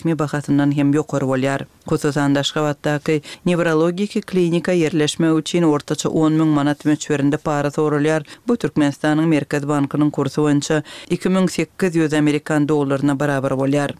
mi bakatından hem ýokary bolýar. Hususan Daşgabatdaky neurologik klinika yerleşme üçin ortaça 10.000 manat möçberinde para sorulýar. Bu Türkmenistanyň Merkez Bankynyň kursy boýunça 2800 Amerikan dollaryna barabar bolýar.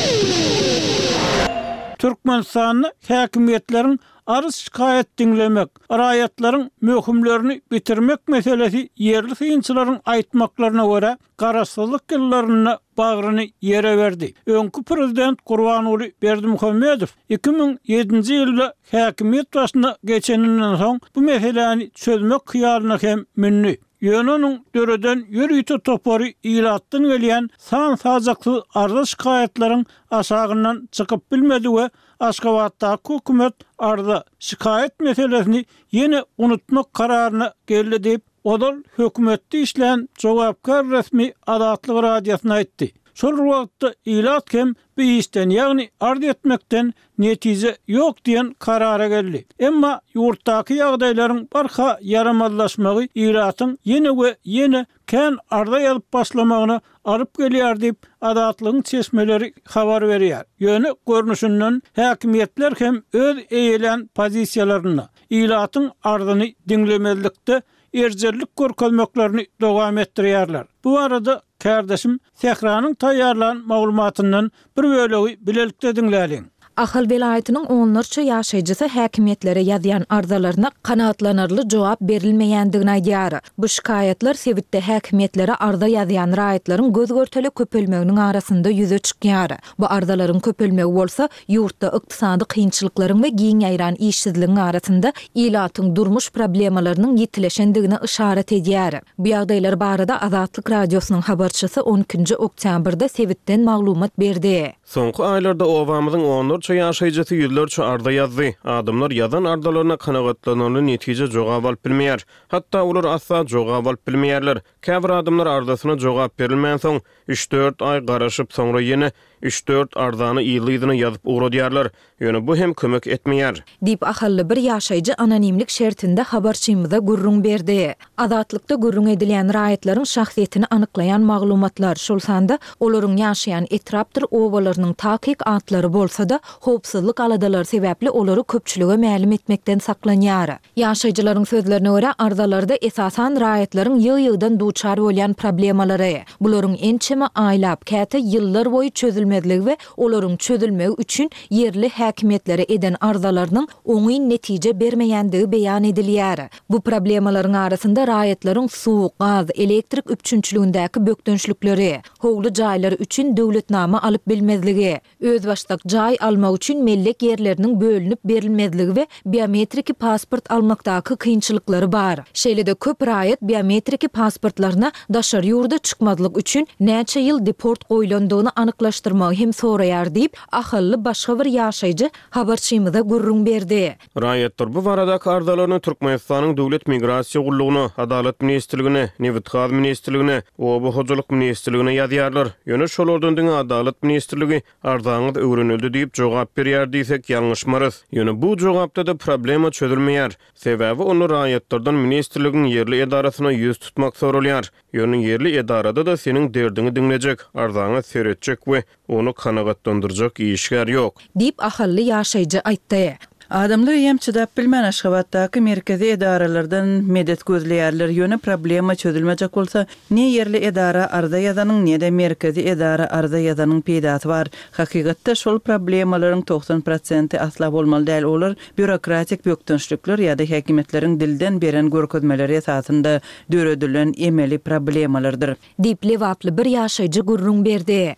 Türkmenistanyň häkimetleriň arz şikayet dinlemek, arayatların möhümlerini bitirmek meselesi yerli sıyınçıların aytmaklarına göre qarasızlık yıllarına bağrını yere verdi. Önkü prezident Gurbanuly Berdimuhamedov 2007 ýylda häkimet başına geçeninden soň bu meseleni çözmek hyýalyna hem minni. Yönünün döreden yürüytü topori ilattan gelyen sansazaklı arza şikayetlerin aşağından çıkıp bilmedi ve Aşgabatdaky hökümet arza şikayet meselesini yine unutmak kararına geldi deyip odal hökümetde işleyen jogapkar resmi Adatlyk radiosyna aýtdy. Şol wagtda ilat hem bir işten ýagny arz etmekden netije ýok diýen karara geldi. Emma ýurtdaky ýagdaýlaryň barha yaramazlaşmagy ilatyň ýene kän arda ýalyp başlamagyna alyp gelýär diýip Adatlygyň çeşmeleri habar berýär. Ýöne görnüşinden häkimetler hem öz eýelen pozisiýalaryna ilatyň ardyny dinlemezlikde erjerlik görkezmeklaryny dowam etdirýärler. Bu arada kardeşim Sehranyň taýýarlan maglumatyndan bir bölegi bilelikde dinläliň. Ahal velaýatynyň onlarça ýaşaýjysy häkimetlere ýazýan arzalaryna kanatlanarly jogap berilmeýändigini aýdýar. Bu şikayetler sebitde häkimetlere arza ýazýan raýatlaryň gözgörteli köpelmeginiň arasynda ýüze çykýar. Bu arzalaryň köpelmegi bolsa ýurtda ykdysady kynçylyklaryň we giň ýaýran işsizligiň arasynda ilatyň durmuş problemalarynyň ýetileşendigine işaret edýär. Bu ýagdaýlar barada Azatlyk radiosynyň habarçysy 12-nji oktýabrda sebitden maglumat berdi. Soňky aýlarda owamyzyň onlarça ýaşaýjysy ýyllarça arda ýazdy. Adamlar ýazan ardalaryna kanagatlanarly netije jogap alyp bilmeýär. Hatda olar asla jogap alyp bilmeýärler. Käbir adamlar ardasyna jogap berilmän soň 3-4 ay garaşyp soňra ýene 3-4 ardany ýylydyny ýazyp uğradýarlar. Ýöne bu hem kömek etmeýär. Dip ahally bir ýaşaýjy anonimlik şertinde habarçymyza gurrun berdi. Azatlykda gurrun edilen raýatlaryň şahsiýetini anyklayan maglumatlar şol sanda olaryň ýaşaýan etrapdyr owalarynyň takyk atlary bolsa-da howpsuzlyk aladalar sebäpli olary köpçülige ma'lum etmekden saklanýar. Ýaşaýjylaryň sözlerine görä arzalarda esasan raýatlaryň ýygy-ýygydan duçar bolýan problemalary, bularyň ençeme aýlap käte ýyllar boýy çözülmezligi we olaryň çözülmegi üçin yerli häkimetlere eden arzalarynyň oňy netije bermeýändigi beýan edilýär. Bu problemalaryň arasynda raýatlaryň suw, gaz, elektrik üçünçüligindäki bökdönçlükleri, howly jaýlary üçin döwletnama alyp bilmezligi, özbaşdak jaý almak üçin mellek yerleriniň bölünip berilmezligi we biometrik pasport almakdaky kynçylyklary bar. Şeýle-de köp raýat biometrik pasportlaryna daşar ýurda çykmazlyk üçin näçe ýyl deport goýulandygyny anyklaşdyrmagy hem soraýar diýip ahally başga bir ýaşaýjy habarçymyza gurrun berdi. Raýatlar bu baradaky ardalaryny Türkmenistanyň döwlet migrasiýa gullugyna, Adalet ministrligine, Newitgaz ministrligine, Oba hojalyk ministrligine ýazýarlar. Ýöne şolardan diňe Adalet ministrligi ardaňyz öwrenildi diýip jogap berýär diýsek ýalňyşmarys. Ýöne bu jogapda da problema çözülmeýär. Sebäbi onu raýatlardan ministrligiň yerli edarasyna ýüz tutmak sorulýar. Ýöne yerli edarada da seniň derdini dinlejek, ardaňy seretjek we onu kanagatlandyrjak işgär ýok. Dip ahally ýaşaýjy aýtdy. Adamlar hem çydap bilmän Aşgabatdaky merkezi edaralardan medet gözleýärler. Ýöne problema çözülmejek bolsa, ne yerli edara arda ýazanyň, ne de merkezi edara arda ýazanyň peýdasy bar. Hakykatda şol problemalaryň 90% asla bolmaly däl. Olar bürokratik bökdönçlükler ýa-da häkimetleriň dilden beren görkezmeleri esasında döredilen emeli problemalardyr. Dip lewaply bir ýaşaýjy gurrun berdi.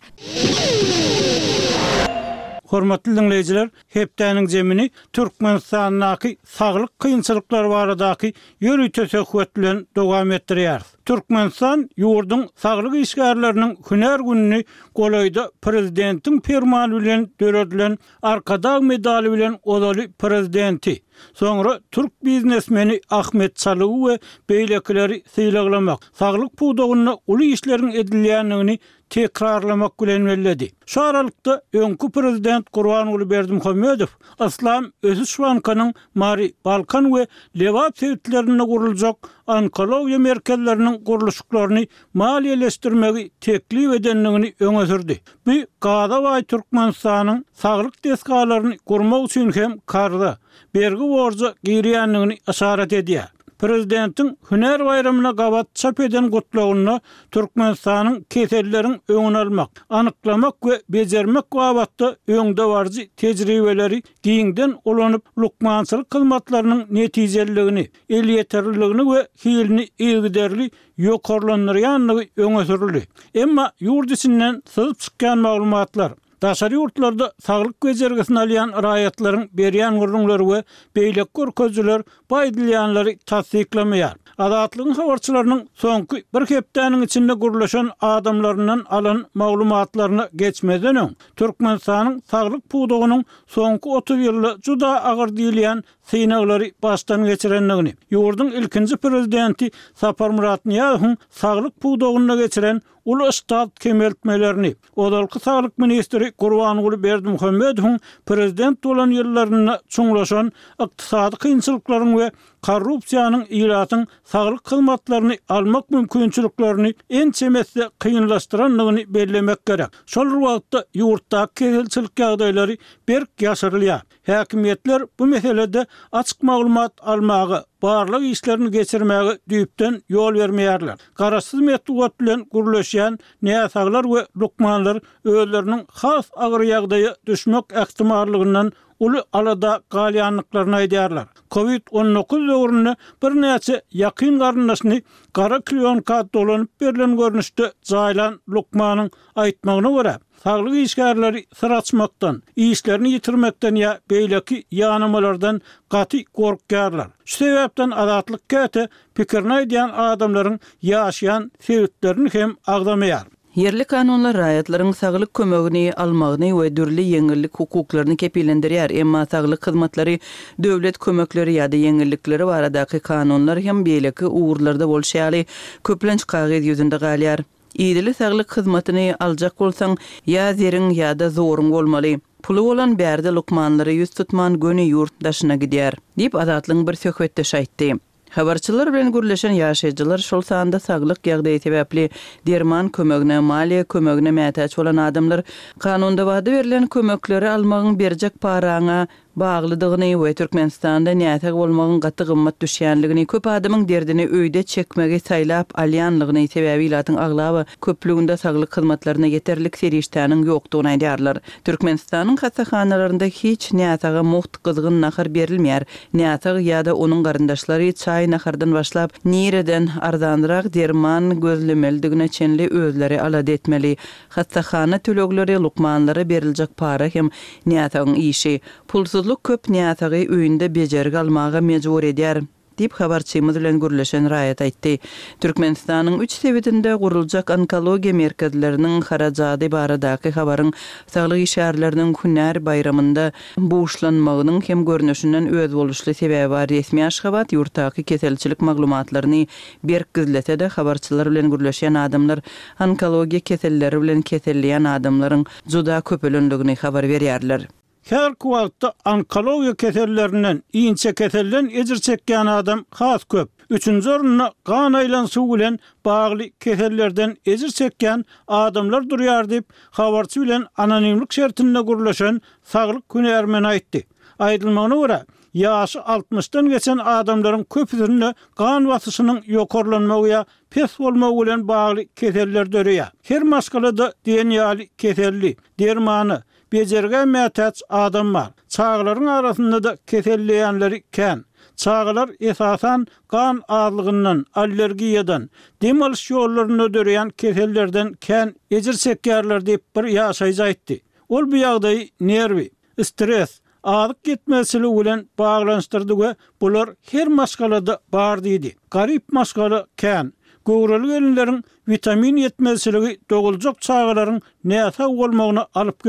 Hormatly dinleyijiler, hepdäniň jemini Türkmenistanyň saglyk kynçylyklary baradaky ýörüýte söhbet bilen dowam etdirýär. Türkmenistan ýurduň saglyk işgärleriniň hüner gününi golaýda prezidentiň fermany bilen döredilen Arkadag medali bilen odaly prezidenti. Soňra Türk biznesmeni Ahmet Çalıw we beýlekleri syýlaklamak, saglyk puwdagyna uly işleriň edilýändigini tekrarlamak bilen belledi. Şu aralykda öňkü prezident Gurbanuly Berdimuhammedow Islam Ösüş Bankanyň Mari Balkan we Lewap sewitlerine gurulacak onkologiya merkezleriniň guruluşyklaryny maliýeleşdirmegi teklip edenligini öňe sürdi. Bu Gadawaý Türkmenistanyň saglyk deskalaryny gurmak üçin hem karda bergi borja girýänligini işaret edýär. Prezidentin Hüner bayramına gabat çap eden gutlagyny Türkmenistanyň keselleriň öňüne almak, anyklamak we bejermek gabatda öňde barjy tejribeleri giňden ulanyp lukmançylyk hyzmatlarynyň netijeligini, el ýeterliligini we hilini ýygyderli ýokarlandyrýanlygy öňe sürildi. Emma ýurt içinden syzyp çykkan maglumatlar daşary ýurtlarda saglyk bejergisini alýan raýatlaryň berýän gurrunlary we beýlek görkezjiler baýdylýanlary tasdiklemeýär. Adatlygyň habarçylarynyň soňky bir hepdeniň içinde gurulşan adamlarynyň alan maglumatlaryny geçmeden öň Türkmenistanyň saglyk puwdugynyň soňky 30 ýylda juda agyr diýilýän synaglary başdan geçirenligini, ýurdun ilkinji prezidenti Sapar Murat Niýazowyň saglyk puwdugyny geçiren ulu istat kemeltmelerini, odalky saglyk ministri Gurbanuly Berdimuhammedowyň prezident bolan ýyllaryny çuňlaşan ykdysady kynçylyklaryň we korrupsiýanyň ýylatyň saglyk hyzmatlaryny almak mümkinçiliklerini en çemesde kynlaşdyranlygyny bellemek gerek. Şol wagtda ýurtdaky keselçilik ýagdaýlary berk ýaşyrylýar. Häkimetler bu meselede açyk maglumat almagy, barlyk işlerini geçirmäge düýpden ýol bermeýärler. Garaşsyz metod bilen gurulşýan näsaglar we lukmanlar özleriniň has agyr ýagdaýa düşmek ähtimallygynyň uly alada galýanlyklaryny aýdýarlar. Covid-19 döwründe bir näçe ýakyn garyndaşyny gara klionka dolanyp berilen görnüşde jaýlan lukmanyň aýtmagyna görä, saglyk işgärleri sır açmakdan, işlerini ýitirmekden ýa beýleki ýanamalardan gaty gorkýarlar. Şu sebäpden adatlyk käte pikirini aýdýan adamlaryň ýaşaýan sebäplerini hem agdamaýar. Yerli kanunlar raýatlaryň saglyk kömegini almagyny we dürli ýeňillik hukuklaryny kepilendirýär. Emma saglyk hyzmatlary, döwlet kömekleri ýa-da ýeňillikleri baradaky kanunlar hem beýleki uğurlarda bolşýaly köplenç kagyd ýüzünde galýar. Ýyly saglyk hyzmatyny aljak bolsaň ýa zeriň ýa-da zoruň bolmaly. Pulu bolan bärde lukmanlary ýüz tutman göni ýurt daşyna gidýär, diýip Adatlyň bir söhbetde şaýtdy. Habarçylar bilen gürleşen ýaşaýjylar şol sanda saglyk ýagdaýy sebäpli derman kömegine, maliýe kömegine mätäç bolan adamlar kanunda wada berilen kömekleri almagyň berjek paraňa baglydygyny we Türkmenistanda nätek bolmagyň gaty gymmat düşýänligini, köp adamyň derdini öýde çekmegi saýlap alýanlygyny sebäbi ýatyň aglaby köplügünde saglyk hyzmatlaryna ýeterlik seriştäniň ýokdugyny aýdýarlar. Türkmenistanyň hastaxanalarynda hiç nätaga muht gyzgyn nahar berilmeýär. Nätag ýa-da onuň garyndaşlary çaý nahardan başlap nireden arzanryk derman gözlemeldigine çenli özleri alad etmeli. Hastaxana tölegleri lukmanlara beriljek para hem nätagyň işi, pulsuzluk köp nätagy öýünde bejergi almaga mejbur edýär, diýip habarçymyz bilen gürleşen raýat aýtdy. Türkmenistanyň 3 sebitinde gurulacak onkologiya merkezleriniň harajady baradaky habaryň saglyk işgärleriniň Hüner bayramynda boşlanmagynyň hem görnüşinden öz boluşly sebäbi bar. Resmi Aşgabat ýurtdaky keselçilik maglumatlaryny berkizlese de habarçylar bilen gürleşen adamlar onkologiya keselleri bilen keselleýän adamlaryň juda köpülenligini habar berýärler. Her kuvalta onkologiya kesellerinden iňçe kesellen ejir çekýän adam has köp. Üçüncü orunna kan aýlan suw bilen bagly kesellerden ejir çekýän adamlar durýar diýip habarçy bilen anonimlik şertinde gurulşan saglyk hünärmen aýtdy. Aýdylmagyna görä, ýaşy 60-dan geçen adamlaryň köpüsinde kan basyşynyň ýokarlanmagy ýa pes bolmagy bilen bagly keseller dörýär. Her maskalada diýen keselli, dermany bejerge mätäç adamlar. Çağlaryň arasynda da keselleýänleri kän. Çağlar esasan kan azlygyndan, allergiýadan, dem alyş ýollaryny ödürýän kesellerden kän ejir çekýärler diýip bir ýaşaýjy aýtdy. Ol bu ýagdaý nerwi, stres, adyk gitmesili bilen baglanşdyrdy we bular her maskalada bar diýdi. Garip maskala kän. Gowraly gelinleriň vitamin yetmezligi doguljuk çağlaryň näse bolmagyny alyp gelýär.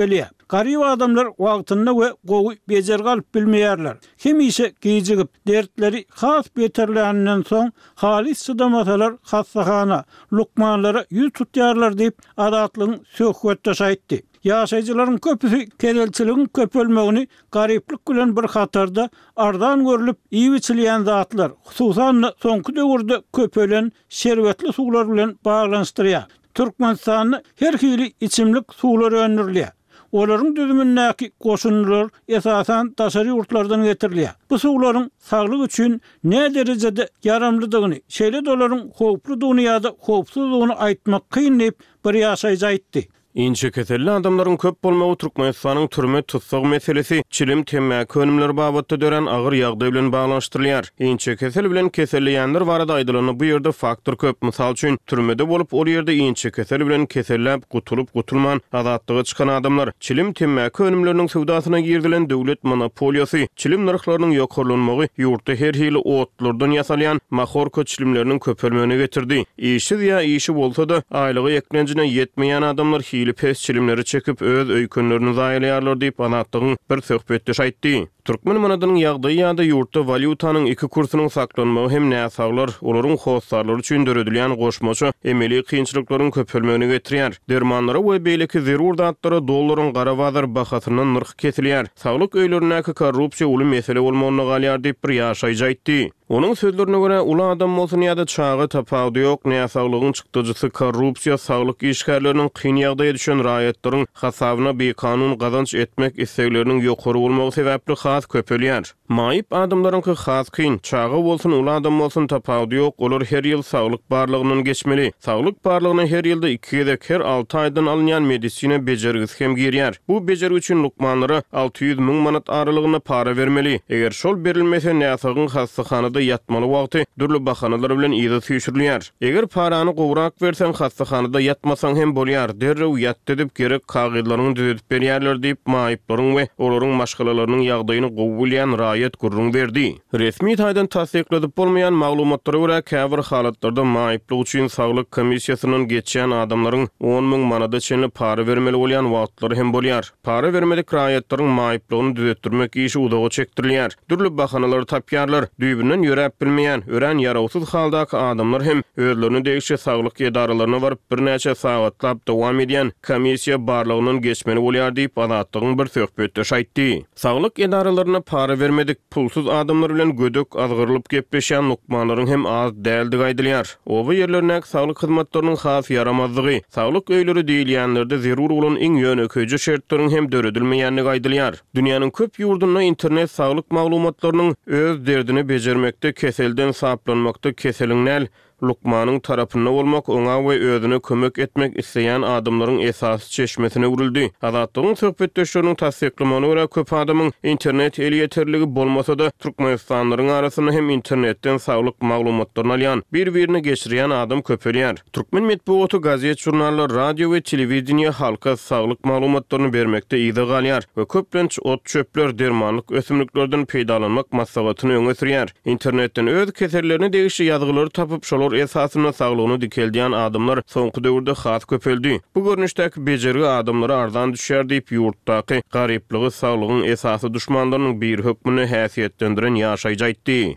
garip adamlar wagtyna we gowy bejer galyp bilmeýärler. Hemişe gijigip dertleri has beterlerinden soň halis sydamasalar hassahana, lukmanlara yüz tutýarlar diýip adatlygyň söhbetde aýtdy. Ýaşaýjylaryň köpüsi kedelçiligiň köpelmegini gariplik bilen bir hatarda ardan görülüp iýiçilýän zatlar, hususan soňky döwürde köpelen şerwetli suwlar bilen baglanyşdyrýar. Türkmenistanyny her hili içimlik suwlar öňürilýär. Olaryň düzümindäki goşunlar esasan daşary ýurtlardan getirilýär. Bu suwlaryň saglyk üçin ne derejede yaramlydygyny, şeýle dolaryň howply dünýäde howpsuzlygyny aýtmak kyn diýip bir ýaşaýjy aýtdy. Inçe keselli adamların köp bolmagy Türkmenistanyň türme tutsak meselesi çilim temmäki önümleri babatda dören agyr ýagdaý bilen baglanyşdyrylýar. Inçe kesel bilen keselliýänler barada aýdylany bu ýerde faktor köp. Mysal üçin türmede bolup ol ýerde inçe kesel bilen kesellep gutulup gutulman azatlygy çykan adamlar çilim temmäki önümleriniň sowdasyna girdilen döwlet monopoliýasy, çilim narhlarynyň ýokarlanmagy ýurtda her hili otlardan ýasalýan mahorka çilimleriniň köpelmegine getirdi. Işi ýa işi bolsa da aýlygy eklenjine ýetmeýän adamlar pes çilimleri çekip öz öýkünlerini zaýalýarlar diýip anatdygyň bir söhbetde aýtdy. Türkmen manadynyň ýagdaýy ýa-da ýurtda valyutanyň iki kursynyň saklanmagy hem näsaglar olaryň howsarlary üçin döredilýän goşmaça emeli kynçylyklaryň köpelmegine getirýär. Dermanlara we beýleki zerur datlara dollaryň gara bazar bahasynyň nyrky kesilýär. Saglyk öýlerindäki korrupsiýa uly mesele bolmagyna galýar diýip bir ýaşaýjy aýtdy. Onun sözlerine göre ula adam bolsun ýa-da çağı tapawdy ýok, näsaglygyň çykdyjysy korrupsiýa saglyk işgärleriniň kyn ýagdaýa düşen raýatlaryň hasabyna bekanun gazanç etmek islegleriniň ýokary bolmagy sebäpli has köpelýär. Maýyp adamlaryň has kyn, çağı bolsun ula adam bolsun tapawdy ýok, olar her ýyl saglyk barlygynyň geçmeli. Saglyk barlygyny her ýylda 2 gedek her 6 aýdan alynýan medisina bejergisi hem girýär. Bu bejer üçin lukmanlara 600 000 manat aralygyna para bermeli. Eger şol berilmese näsagyň hastahanada yatmaly wagty dürli bahanalar bilen ýa-da süýşürilýär. Eger parany gowrak bersen hastahanada yatmasaň hem bolýar. Derrew ýatdy diýip gerek kagydlaryny düzedip berýärler diýip maýyplaryň we olaryň maşgalalarynyň ýagdaýyny gowulýan raýat gurrun berdi. Resmi taýdan tasdiklenip bolmaýan maglumatlary görä käbir halatlarda maýyplyk üçin saglyk komissiýasynyň geçýän adamlaryň 10 000 manada çenli para bermeli bolýan wagtlary hem bolýar. Para bermelik raýatlaryň maýyplygyny düzetdirmek işi udagy çekdirilýär. Dürli bahanalary tapýarlar. Düýbünden ýörep bilmeýän, ören ýarawsyz haldaky adamlar hem özlerini degişe saglyk edaralaryna baryp bir näçe sagatlap dowam edýän komissiýa barlygynyň geçmeli bolýar diýip adatlygyň bir söhbetde aýtdy. Saglyk edaralaryna para vermedik, pulsuz adamlar bilen gödök azgyrylyp gepleşýän lukmanlaryň hem az däldi gaýdylýar. Oba ýerlerine saglyk hyzmatlarynyň has yaramazlygy, saglyk öýleri diýilýänlerde zerur bolan iň ýönekeji şertlaryň hem döredilmeýänligi gaýdylýar. Dünýäniň köp ýurdunda internet saglyk maglumatlarynyň öz derdini bejermekde, keselden saplanmakda keseliň näl lukmanyň tarapynda bolmak, oňa we özüne kömek etmek isleýän adamlaryň esasy çeşmesine urildi. Azatlygyň söhbetdeşleriň tasdiklemegine görä köp adamyň internet eli ýeterligi bolmasa da Türkmenistanlaryň arasyna hem internetden saglyk maglumatlaryny alýan, bir-birini geçirýän adam köpelýär. Türkmen medeniýeti, gazet, jurnallar, radio we telewizioniýa halka saglyk maglumatlaryny bermekde ýygy galýar we köplenç ot çöpler, dermanlyk ösümliklerden peýdalanmak maslahatyny öňe sürýär. Internetden öz kesellerini degişi ýazgylary tapyp şolar esasyna saglygyny dikeldiýän adamlar soňky döwürde has köpeldi. Bu görnüşdäki bejergi adamlara ardan düşýär diýip ýurtdaky garyplygy saglygyň esasy düşmanlarynyň bir hökmüni häsiýetlendiren ýaşaýjy aýtdy.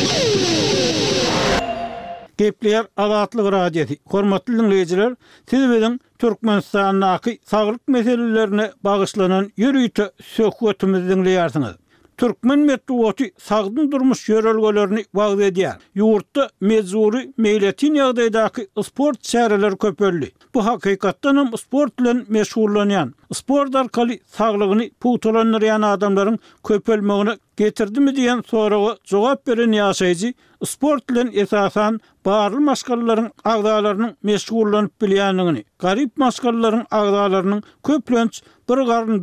Gepler Azatlyk radiosi. Hormatly dinleýijiler, siz bilen Türkmenistanyň saglyk meselelerine bagyşlanan ýürüýte söhbetimizi dinleýärsiňiz. Türkmen medeniýeti sagdyn durmuş ýörelgelerini wagt edýär. Ýurtda mezuri meýletin ýagdaýdaky sport şäherleri köpeldi. Bu hakykatdan hem sport bilen meşgullanýan, sport arkaly saglygyny putulandyrýan adamlaryň köpelmegine getirdimi diýen soraga jogap beren ýaşaýjy, sport bilen esasan barly maşgallalaryň agdalarynyň meşgullanyp bilýänligini, garip maşgallalaryň agdalarynyň köplenç bir garny dok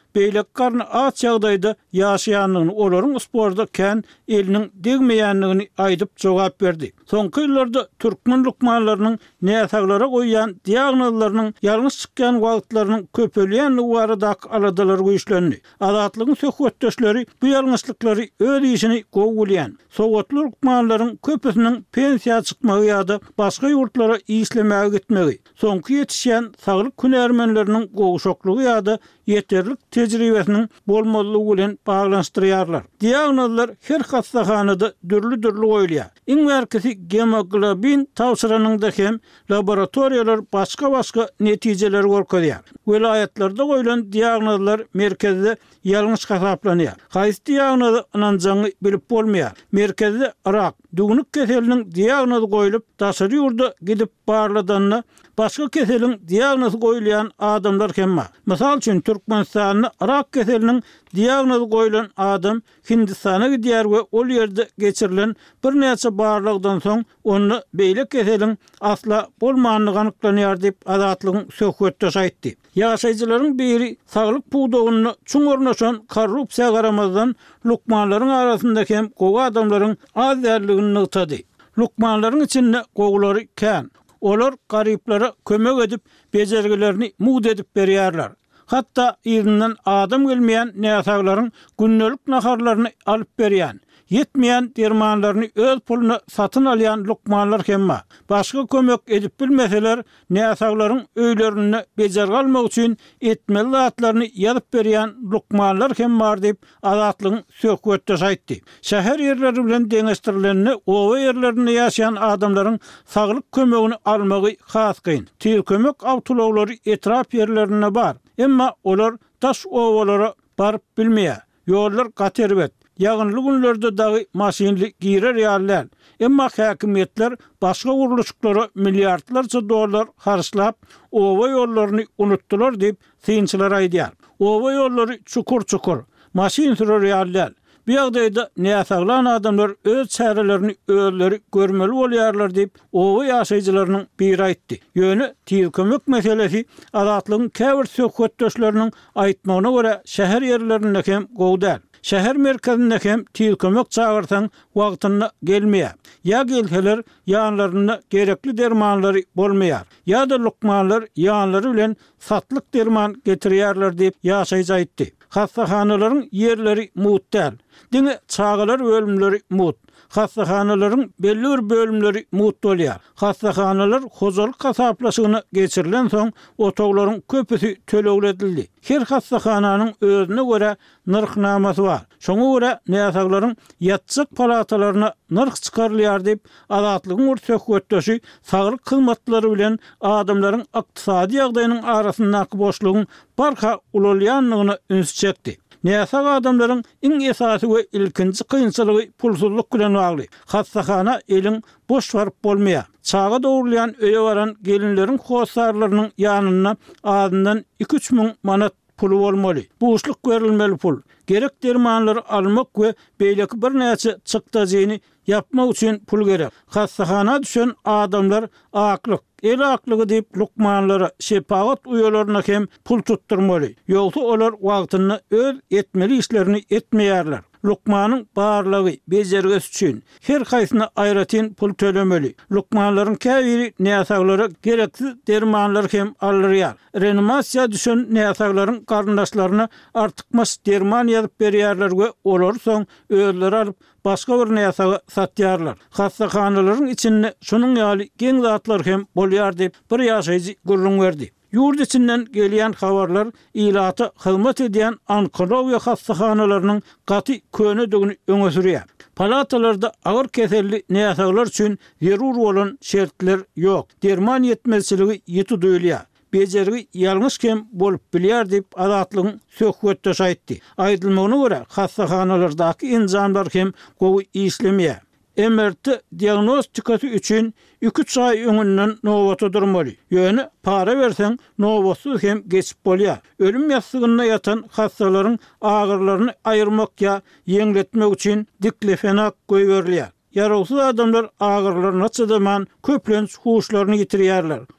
beýlek garny aç ýagdaýda ýaşaýanlygyny, olaryň sporda kän eliniň degmeýänligini aýdyp jogap berdi. Soňky ýyllarda türkmen lukmanlarynyň näsaglara goýýan diagnozlarynyň ýalňyş çykýan wagtlarynyň köpelýänligi barada aladalar güýçlendi. Azatlygyň söhbetdeşleri bu ýalňyşlyklary öz işini gowulýan. Sowatly lukmanlaryň köpüsiniň pensiýa çykmagy ýa-da başga ýurtlara işlemäge gitmegi, soňky ýetişýän saglyk hünärmenleriniň gowuşoklugy ýa-da yeterlik tejribesiniň bolmalygy bilen baglanşdyrýarlar. Diagnozlar her hastahanada dürli goýulýar. Iň merkezi hemoglobin tawsyranyňda hem laboratoriýalar başga netijeler görkezýär. Vilayetlerde goýulan diagnozlar merkezde ýalňyş hasaplanýar. Haýsy diagnozy ananjaňy bilip bolmaýar. Merkezde rak, dugnuк keseliniň diagnozy goýulyp, daşary ýurda gidip barladanna başga keselin diagnozy goýulýan adamlar hem bar. Mysal üçin Türkmenistanda rak keseliniň diagnozy goýulan adam Hindistana gidýär we ol ýerde geçirilen bir näçe barlygdan soň onu beýle keselin asla bolmagyny anyklanýar diýip Azatlygyň söhbetdeş aýtdy. Ýaşaýjylaryň biri saglyk puwdagyny çuň ornaşan korrupsiýa garamazdan lukmanlaryň arasynda hem gowy adamlaryň az därligini nykdy. Lukmanlaryň içinde gowulary kän. Olar garyplara kömek edip bejergilerini mud edip berýärler. Hatta ýerinden adam gelmeýän näsaglaryň günnelik naharlaryny alyp berýän. Yetmeýän dermanlaryny öz puluna satyn alýan lukmanlar hem bar. Başga kömek edip bilmeseler näsaglaryň öýlerini bejergi almak üçin etmeli zatlaryny ýazyp berýän lukmanlar hem bar diýip Azatlygyň söhbetdeş aýtdy. Şäher ýerleri bilen deňeşdirilenini owa ýerlerinde ýaşaýan adamlaryň saglyk kömegini almagy has kyn. Tir kömek awtolawlary etraf ýerlerine bar. Emma olar taş owalara barıp bilmeýär. Ýollar gaterbet. Ýagynly günlerde dagy maşinli girer ýarlar. Emma häkimetler başga guruluşlara milliardlarça dollar harçlap owa ýollaryny unutdular diýip synçylar aýdýar. Owa ýollary çukur, maşin sürür ýarlar. Bu ýagdaýda näsaglan adamlar öz çärelerini özleri görmeli bolýarlar diýip owa ýaşaýjylarynyň biri aýtdy. Ýöne tir kömek meselesi Azatlygyň käbir söhbetdeşleriniň aýtmagyna görä şäher ýerlerinde hem gowdal. Şäher merkezinde hem tir kömek çağırsan wagtyna gelmeýär. Ya gelseler ýanlaryna gerekli dermanlary bolmaýar. Ya da lukmanlar ýanlary bilen satlyk derman getirýärler diýip ýaşaýjy aýtdy. Hastahanalaryň yerleri mutdal. Diňe çağalar bölümleri mut. Hastahanalaryň belli bir bölümleri mut bolýar. Hastahanalar hojalyk hasaplaşygyny geçirilen soň otoglaryň köpüsi tölegledildi. Her hastahananyň özüne görä narxnamasy bar. Şoňa görä näsaglaryň ýatjak palatalaryna narx çykarylýar diýip Azatlygyň söhbetdeşi saglyk hyzmatlary bilen adamlaryň ykdysady ýagdaýynyň arasyndaky boşlugyň barka ulalýanlygyny üns çekdi. Näsag adamlaryň iň esasy we ilkinji kynçylygy pulsuzlyk bilen bagly. Hastahana eliň boş baryp bolmaýar. Çağa dowrulayan öýe baran gelinleriň hosarlarynyň ýanyna adyndan 2-3 müň manat pulu bolmaly. Boşluk berilmeli pul. Gerek dermanlary almak we beýleki bir näçe çykdagyny yapmak üçin pul gerek. Hastahana düşen adamlar aklyk, el aklygy diýip lukmanlara, şepagat uýalaryna hem pul tutturmaly. Ýogsa olar wagtyny öz etmeli işlerini etmeýärler. Lukmanyň barlygy bejergesi üçin her haýsyna aýratyn pul tölemeli. Lukmanlaryň käbiri näsaglara gereksiz dermanlar hem alýar. Reanimasiýa düşen näsaglaryň garyndaşlaryna artykmas derman ýazyp berýärler we olar soň özleri alyp başga bir näsaga satýarlar. Hastahanalaryň içinde şonuň ýaly geň zatlar hem bolýar diýip bir ýaşaýjy gurrun berdi. Yurt içinden gelýän habarlar ilata hyzmat edýän onkologiýa hastahanalarynyň gaty könedigini öňe sürýär. Palatalarda agyr keselli näsaglar üçin zerur bolan şertler ýok. Derman ýetmezçiligi ýeti duýulýar. Bejergi ýalňyş hem bolup bilýär diýip Azatlygyň söhbetdeş aýtdy. Aýdylmagyna görä hastahanalardaky injamlar hem gowy işlemeýär. MRT diagnostikasy üçin 2-3 ay öňünden nowata durmaly. Ýöne para berseň nowatsuz hem geçip bolýar. Ölüm ýastygyna ýatan hastalaryň agyrlaryny aýyrmak ýa ýeňletmek üçin diklofenak goýberýär. Yaragsız adamlar agyrlaryna çydaman köplenç huşlaryny ýitirýärler.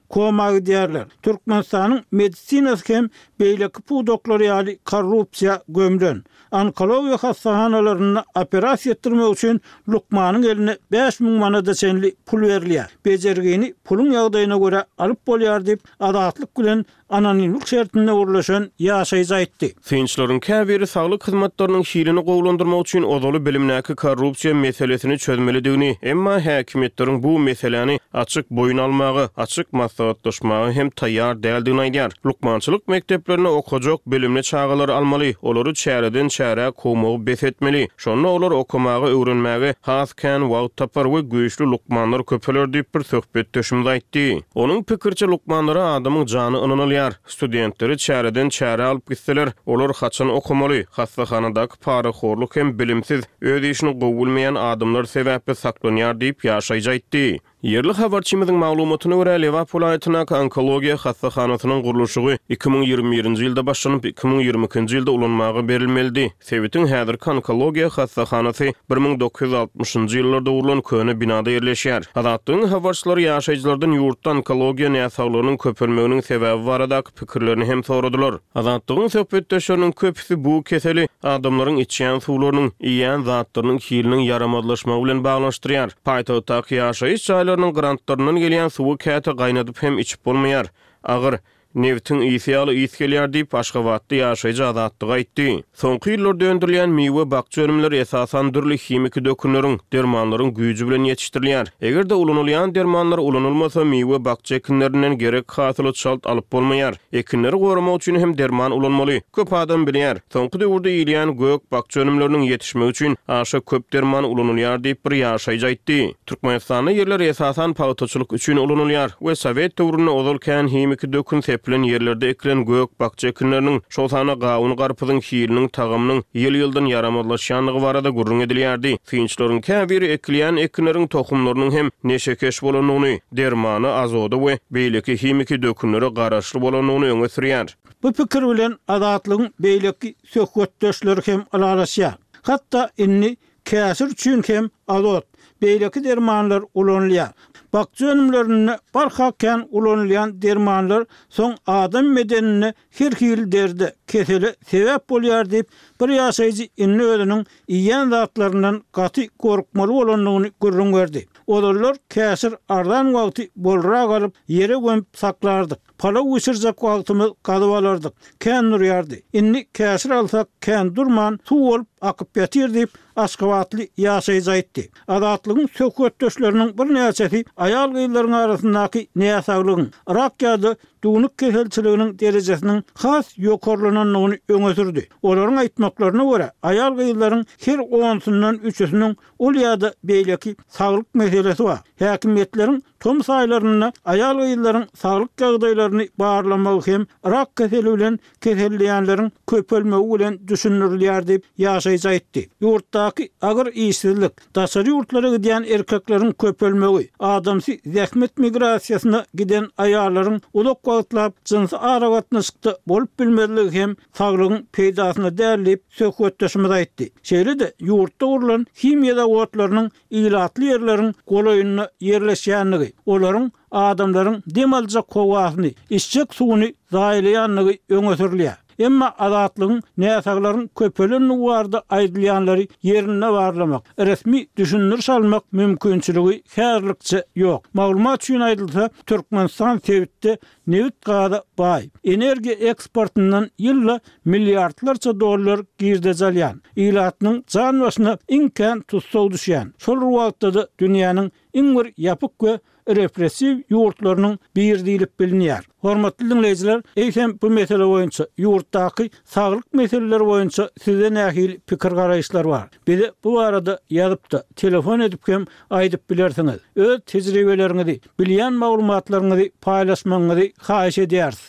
koma giderler. Türkmenistanyň medisinasy hem beýleki pudoklar ýaly korrupsiýa gömden. Onkologiýa hastahanalaryna operasiýa etdirmek üçin Lukmanyň eline 5000 manadaçenli pul berilýär. Bejergeni pulun ýagdaýyna görä alyp bolýar diýip adatlyk bilen anonimlik şertinde urlaşan ýaşaýjy aýtdy. Finçlaryň käbiri saglyk hyzmatlarynyň şiirini gowlandyrmak üçin odaly bilimnäki korrupsiýa meselesini çözmelidigini, emma häkimetleriň bu meseleni açyk boyun almagy, açyk maslahatlaşmagy hem taýýar däldigini aýdýar. Lukmançylyk mekteplerine okujak bilimli çağalary almaly, olary çäreden çäre kowmagy besetmeli. Şonda olar okumagy, öwrenmäge has kan wagt tapar we güýçli lukmanlar köpeler diýip bir söhbet döşümde aýtdy. Onuň pikirçe lukmanlara adamyň jany ynanylýar. Studentleri çäreden çäre alyp gitseler, olar haçan okumaly. Hastahanadaky paraxorluk hem bilimsiz, öz işini gowulmayan adamlar sebäpli saklanýar diýip ýaşaýjy aýtdy. Yerli habarçymyzyň maglumatyna görä Liverpool aýtyna onkologiýa hastahanasynyň gurulşy 2021-nji ýylda başlanyp 2022-nji ýylda ulanmagy berilmeldi. Sebätiň häzirki onkologiýa hastahanasy 1960-njy ýyllarda urulan köne binada ýerleşýär. Adatlyň habarçylary ýaşaýjylardan ýurtda onkologiýa näsaklarynyň köpelmeginiň sebäbi barada pikirlerini hem soradylar. Adatlyň söhbetdeşleriniň köpüsi bu keseli adamlaryň içýän suwlarynyň, iýän zatlarynyň hiliniň yaramazlaşmagy bilen baglanşdyrýar. Paýtagtdaky ýaşaýyş grantlarından gelýän suwy käte gaýnadyp hem içip bolmaýar. Agyr Nevtin ýaly ýetgelýär diýip Aşgabatda ýaşaýjy adatlyk aýtdy. Soňky ýyllarda öndürilen meýwe bakça örümleri esasan dürli himik dökünleriň, dermanlaryň güýji bilen ýetişdirilýär. Eger de ulanylýan dermanlar ulanylmasa meýwe bakça ekinlerinden gerek hasylat şalt alyp bolmaýar. Ekinleri goramak üçin hem derman ulanmaly. Köp adam bilýär. Soňky döwürde ýylýan gök bakça örümleriniň ýetişmegi üçin aşa köp derman ulanylýar diýip bir ýaşaýjy aýtdy. Türkmenistanyň ýerleri esasan pagtaçylyk üçin ulanylýar we Sowet döwründe ozalkan himik dökün bilen yerlerde eklen gök bakça ekinleriniň şolsana gawun garpyzyň hiliniň tagamynyň ýyl-ýyldan yaramazlaşýanlygy barada gurrun edilýärdi. Finçlaryň käbiri ekleýän ekinleriň tohumlarynyň hem neşekeş bolanyny, dermany, azoda we beýleki himiki dökünleri garaşly bolanyny öňe sürýär. Bu pikir bilen adatlygyň beýleki söhbetdeşleri hem alalaşýar. Hatda inni käsir üçin hem azot, beýleki dermanlar ulanylýar. Bakça önümlerine barhakken ulanılayan dermanlar son adam medenine hirhil derdi keseli sebep bolýar diýip bir ýaşaýjy inni özüniň iýen zatlaryndan gaty korkmaly bolanyny görüň berdi. Olar käsir ardan wagty bolrak alyp ýere gömüp saklardyk. Pala uçurjak wagtymyz galyp alardyk. Kän durýardy. Inni käsir alsak kän durman suw bolup akyp ýatyr diýip Aşgabatly ýaşaýjy aýtdy. Adatlygyň söhbetdeşleriniň bir näçesi ayal gyýlaryň arasyndaky näsaglygyň, rak ýa-da duňluk keselçiliginiň derejesiniň has ýokarlananyny öňe sürdi. Olaryň aýtmaklaryna görä, ayal gyýlaryň her 10-syndan 3-süniň ol ýa-da beýleki saglyk meselesi bar. Häkimetleriň tom saýlaryna ayal gyýlaryň saglyk ýagdaýlaryny barlamak hem rak keseli bilen keselleýänleriň köpelmegi bilen düşünülýär diýip ýaşaýjy aýtdy. Ýurtdaky agyr işsizlik, daşary ýurtlara gidýän erkekleriň köpelmegi, adamsy zähmet migrasiýasyna giden aýallaryň ulak wagtlap jynsy aragatnaşykda bolup bilmezligi hem saglygyň peýdasyna därlip söhbetdeşimiz aýtdy. Şeýle-de ýurtda urulan himiýa dawatlarynyň ilatly ýerleriň golaýyna ýerleşýänligi, olaryň adamlaryň dem aljak kowasyny, içjek suwuny zaýlaýanlygy öňe sürülýär. Emma adatlygyň näsaglaryň köpelenini barda aýdylýanlary ýerine barlamak, resmi düşünür salmak mümkinçiligi häzirlikçe ýok. Maglumat üçin aýdylsa, Türkmenistan sebäpde newit gada baý. Energiýa eksportyndan ýylda milliardlarça dollar girdejelýän. Ýylatynyň jan başyna iňken tutsaw düşýän. Şol wagtda dünýäniň iň bir ýapyk we repressiv ýurtlarynyň bir diýilip bilinýär. Hormatly dinleýijiler, eýsem bu mesele boýunça ýurtdaky saglyk meseleleri boýunça size nähil pikir garaýşlar bar. Bize bu arada ýazyp da telefon edip hem aýdyp bilersiňiz. Öz tejribeleriňizi, bilýän maglumatlaryňyzy paýlaşmaňyzy haýyş edýäris.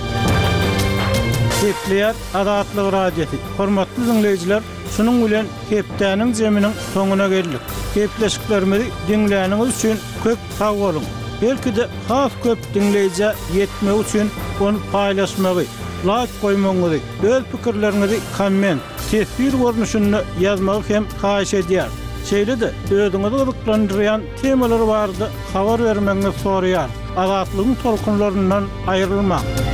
Hepleýär Adatlyk radiosi. Hormatly dinleýijiler, şunuň bilen hepdäniň jeminiň soňuna geldik. Hepleşiklerimizi dinläniňiz üçin köp sag bolun. Belki de has köp dinleýije ýetmek üçin onu paýlaşmagy, like goýmaňyzy, öz pikirleriňizi komment, tesbir görnüşinde ýazmagy hem haýyş edýär. Şeýle-de özüňizi gyzyklandyrýan temalar bardy habar bermeňizi soraýar. azatlygyň tolkunlaryndan aýrylmak.